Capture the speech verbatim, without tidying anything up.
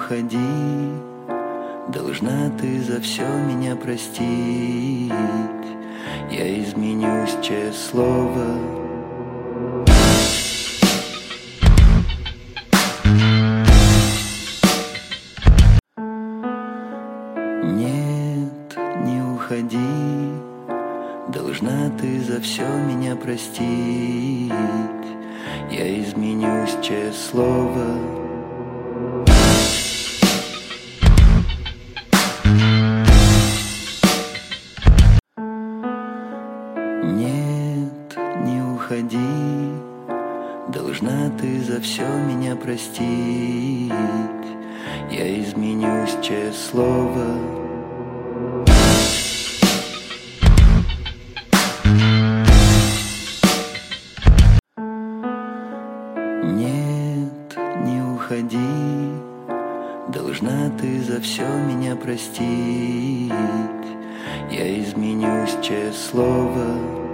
уходи, должна ты за все меня простить. Я изменюсь, честное слово. Нет, не уходи, должна ты за все меня простить. Я изменюсь, честное слово. Нет, не уходи, должна ты за все меня простить. Я изменюсь, честное слово. Нет, не уходи, должна ты за все меня простить. Я изменюсь, честное слово.